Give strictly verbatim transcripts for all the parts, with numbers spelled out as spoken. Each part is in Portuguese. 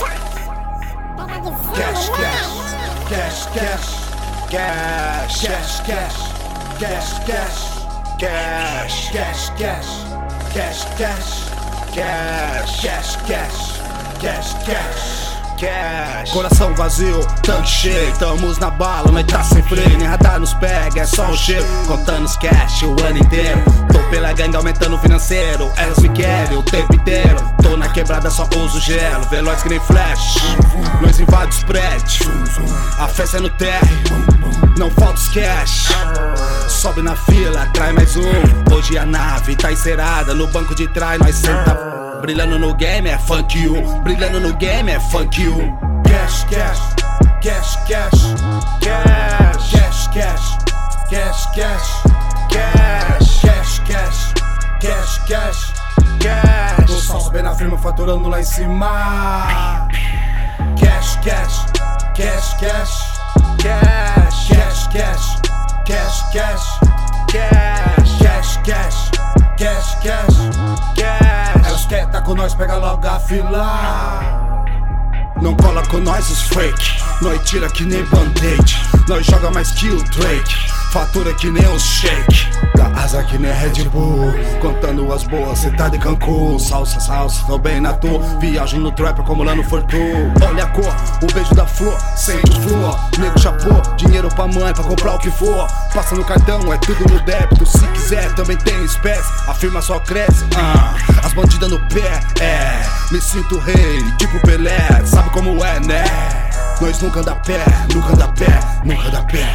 Cash, cash, cash, cash, cash, cash, cash, cash, cash, cash, cash, cash, cash, cash, cash, cash, cash, cash, cash. Cash. Coração vazio, tanque cheio, tamos na bala, nós tá sem freio, nem radar nos pega, é só o cheiro. Contando os cash o ano inteiro, tô pela gangue aumentando o financeiro. Elas me querem o tempo inteiro, tô na quebrada só uso gelo, veloz que nem flash. Nós invade os prédios, a festa é no térreo, não falta os cash. Sobe na fila, trai mais um, hoje a nave tá encerada, no banco de trás nós senta. Brilhando no game é funk you, brilhando no game é funk you. Cash, cash, cash, cash, cash, cash, cash, cash, cash, cash, cash, cash, cash, cash, cash. Tô só subindo na firma, faturando lá em cima. Cash, cash, cash, cash, cash, cash, cash, cash, cash, cash, cash, cash, cash, cash, cash. Elas querem tá com nós, pega logo a fila. Não cola com nós os fake, nós tira que nem band-aid, nós joga mais que o Drake, fatura que nem os shake, dá asa que nem Red Bull, contando as boas, cê tá de Cancún. Salsa, salsa, tô bem na toa, viajo no trap acumulando fortuna. Olha a cor, o beijo da flor, sente o flor, nego chapô, dinheiro pra mãe, pra comprar o que for. Passa no cartão, é tudo no débito, se quiser também tem espécie, a firma só cresce, ah, as bandidas no pé, é, me sinto rei, tipo Pelé, sabe como é, né? Nós nunca anda pé, nunca anda pé, nunca anda pé.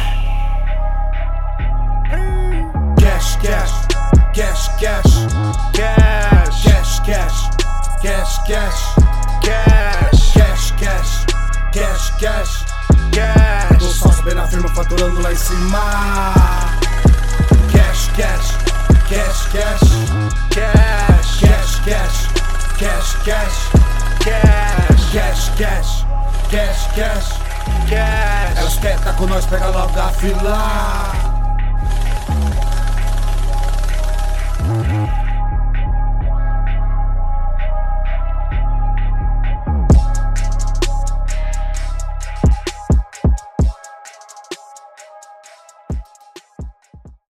Cash, cash, cash, cash, cash, cash, cash, cash, cash, cash, cash, cash, cash, cash, cash. Tô só subindo na firma, faturando lá em cima. Cash, cash, cash, cash, cash, cash, cash, cash, cash, cash, cash, cash, cash, cash, cash. Elas querem tá com nós, pega logo a fila.